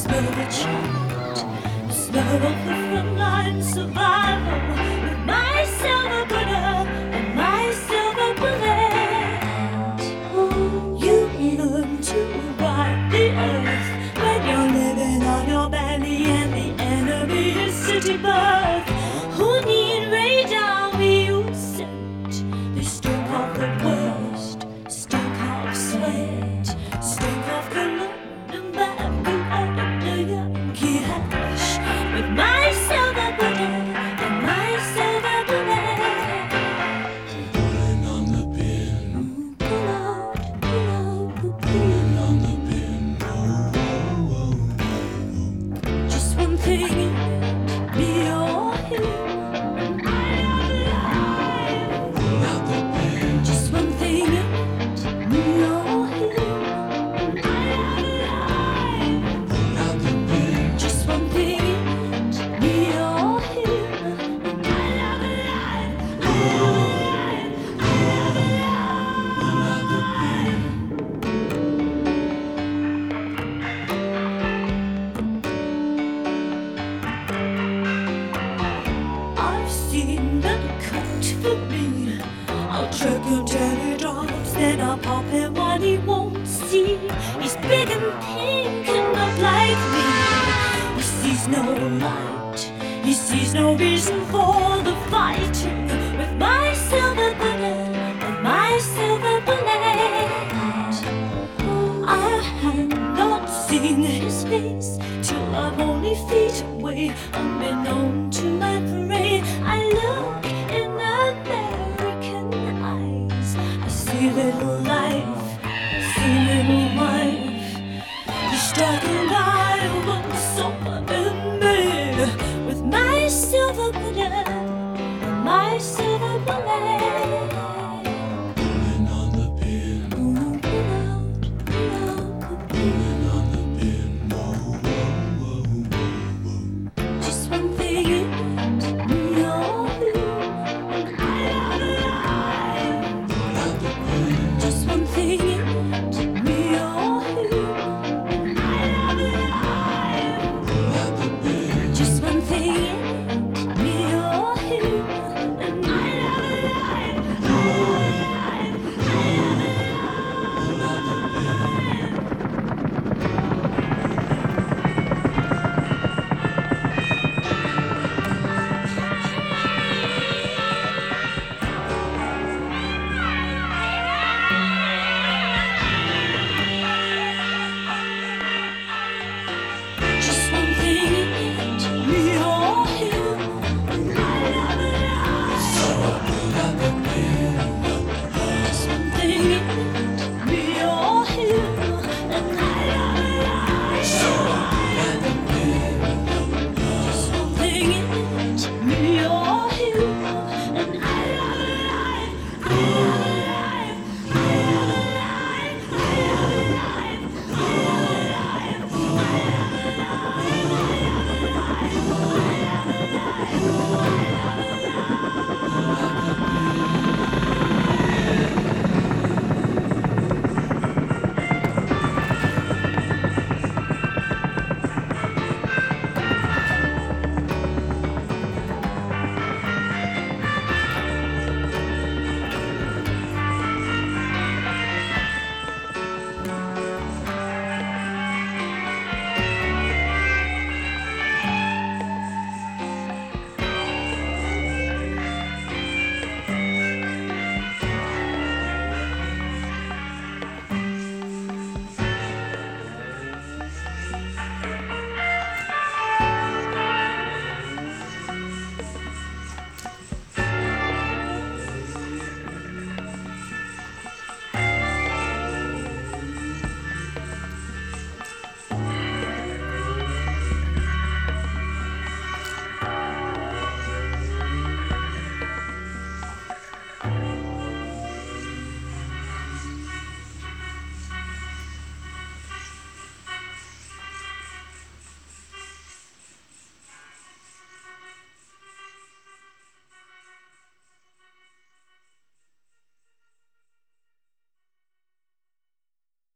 smell the cheat, the smell of the frontline survival. With my silver bullet and my silver bullet, you learn to ride the earth when you're living on your belly and the enemy is city birth. Who need radar we use scent? They stink of the worst, stink of sweat, stink of the London Bible and the Yankee hash. With my silver bullet and my silver bullet, Pulling on the pin, pull out, pull pulling out. on the pin. Oh, oh, oh. Just one thing, me or him. Pull out the pin, Just one thing, me or him. pull out the pin. Just one thing, me or him. Pull out the pin. I've seen them cut for me. I'll check and tell it off, then I'll pop him what he won't see. He's big and pink and not like me. He sees no light, he sees no reason for the fighting. With my silver bullet and my silver bullet, I have not seen his face till I'm only feet away. Unbeknown to my prey, I look in American eyes. I see little life, I see little wife. He's talking about